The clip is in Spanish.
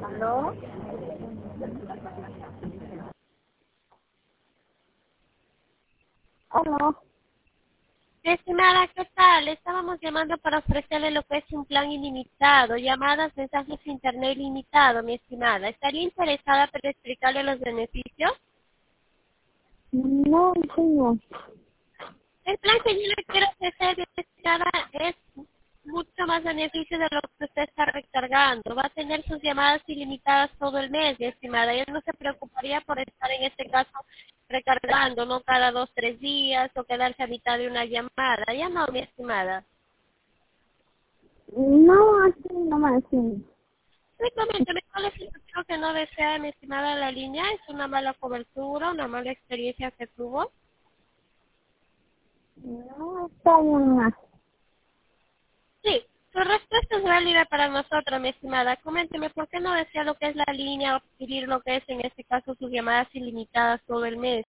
¿Aló? ¿Aló? Estimada, ¿qué tal? Estábamos llamando para ofrecerle lo que es un plan ilimitado, llamadas, mensajes internet ilimitado, mi estimada. ¿Estaría interesada para explicarle los beneficios? No, señor. El plan que yo le quiero ofrecer, mi estimada, es mucho más beneficio de lo que usted está recargando. Va a tener sus llamadas ilimitadas todo el mes, mi estimada. Ella no se preocuparía por estar en este caso recargando, no cada 2, 3 días o quedarse a mitad de una llamada. Ya no, mi estimada. No, así no me decimos. Sí, coménteme, ¿cuál es el motivo que no desea, mi estimada, la línea? ¿Es una mala cobertura, una mala experiencia que tuvo? No, está bien más. Sí, su respuesta es válida para nosotros, mi estimada. Coménteme, ¿por qué no desea lo que es la línea o adquirir lo que es, en este caso, sus llamadas ilimitadas todo el mes?